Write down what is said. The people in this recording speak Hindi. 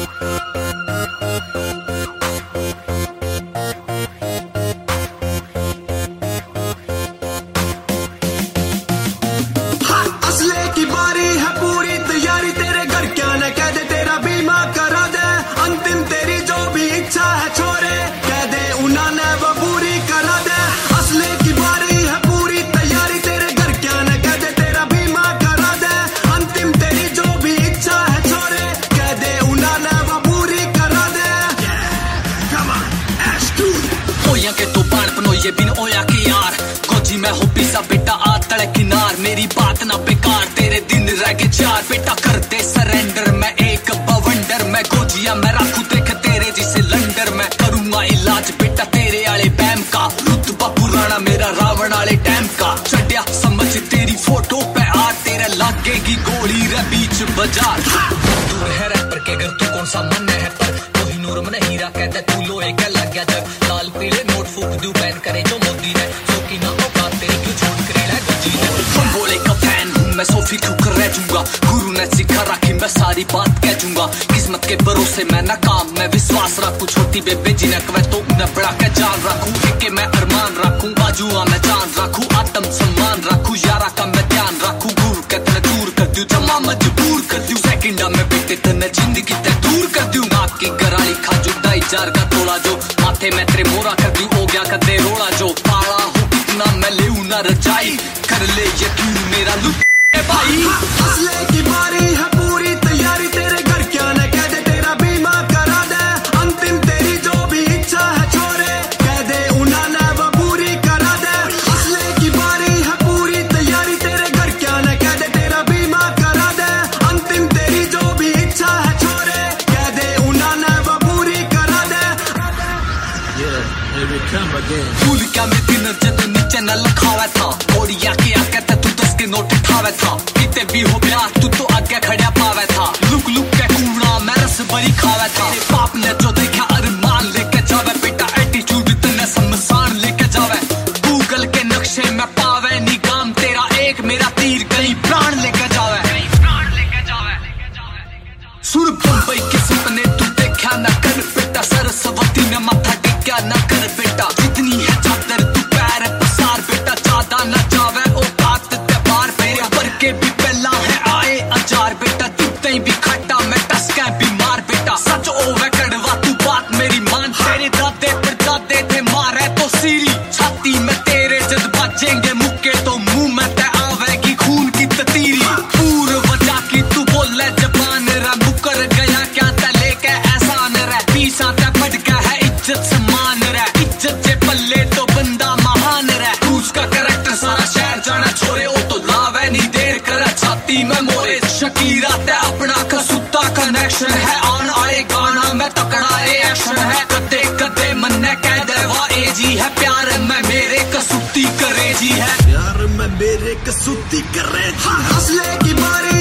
के तो बाण पनोइए बिन ओया के यार खोजी मैं हो पिसा बेटा आ तड़े किनार मेरी बात ना बेकार तेरे दिन रह गए चार बेटा कर दे सरेंडर मैं एक बवंडर मैं गोजिया मैं रखू देख तेरे जिसे लंडर मैं करूंगा इलाज बेटा तेरे आले बैम का रुतबा पुराना मेरा रावण आले टाइम का चढ़िया समझ तेरी फोटो पे आ तेरे लागेगी गोली रे बीच बाजार दूर है रैपर के घर तू कौन सा मन है पर कोई नूर में हीरा कहता तू लोहे का लग गया जग लाल पीले नोट फूक दू बैन करे जो मोदी है सो की ना औकात तेरी क्यों छोड़ करे है गजी है हम बोले का फैन हूं मैं सोफी क्यों कर रह जाऊंगा गुरु ने सिखा रखी मैं सारी बात कह दूंगा किस्मत के भरोसे मैं नाकाम मैं विश्वास रखूं छोटी बेबे जी ने कवे तो उन्हें बड़ा के जान रखूं के मैं अरमान रखूं बाजुआ मैं जान रखूं आत्म सम्मान रखूं यारा का मैं ध्यान रखूं गुरु के तने दूर कर दूं जमा मजबूर कर दूं सेकंडा में बेटे तने जिंदगी ते दूर कर दूं नाक की गराली खा जो ढाई जार का तोला जो माथे में तेरे मोरा कर दूं हो गया कदे रोला जो पाला हूं कितना मैं लेऊं ना रजाई कर ले यकीन मेरा लुट भाई असले की बारी है पूरी तैयारी तेरे घर क्या न कह दे तेरा बीमा करा दे अंतिम तेरी जो भी इच्छा है छोरे कह दे उन्होंने वो पूरी करा दे असले की बारी है पूरी तैयारी तेरे घर क्या न कह दे तेरा बीमा करा दे अंतिम तेरी जो भी इच्छा है छोरे कह दे उन्होंने वो पूरी करा दे फूल क्या में डिनर जब नीचे न लिखावा था और या के आके तू 10 के नोट उठावे था किते भी हो प्यार तू तो आगे खड़ा पावे था लुक लुक के कूड़ा मैं रस बड़ी खावे था तेरे बाप ने जो देखा अरमान लेके जावे बेटा एटीट्यूड तने समसान लेके जावे गूगल के नक्शे में पावे निगाम तेरा एक मेरा तीर कहीं प्राण लेके जावे सुर बम्बई के सपने तू देखा न कर बेटा सरस्वती ने माथा टेक्या न कर बेटा जितनी है चादर तू पैर पसार बेटा ज्यादा न जावे औकात ते बार मेरे पर के भी पहला है आए अचार बेटा जुत्ते भी खट्टा मैं टसका बीमार बेटा सच ओवे कड़वा तू बात मेरी मान तेरे दादे परदादे थे मारे तो सीरी छाती में तेरे जद बजेंगे मुक्के तो मुंह में ते आवेगी खून की ततीरी पूर्व वजह की तू बोले जबान रे मुकर गया क्या ते लेके एहसान रे पीसा ते बढ़ गया है इज्जत सम्मान रे इज्जत जे पल्ले तो बंदा महान रे उसका कैरेक्टर सारा शहर जाना छोरे ओ तो लावे नहीं देर करे छाती में मोरे शकीरा ते अपना कसूता कनेक्शन है ऑन आए गाना में तकड़ा ए एक्शन है कदे कदे मन्ने कह दे वाह ए जी है प्यार में मेरे कसूती करे जी है प्यार में मेरे कसूती करे जी असले की बारी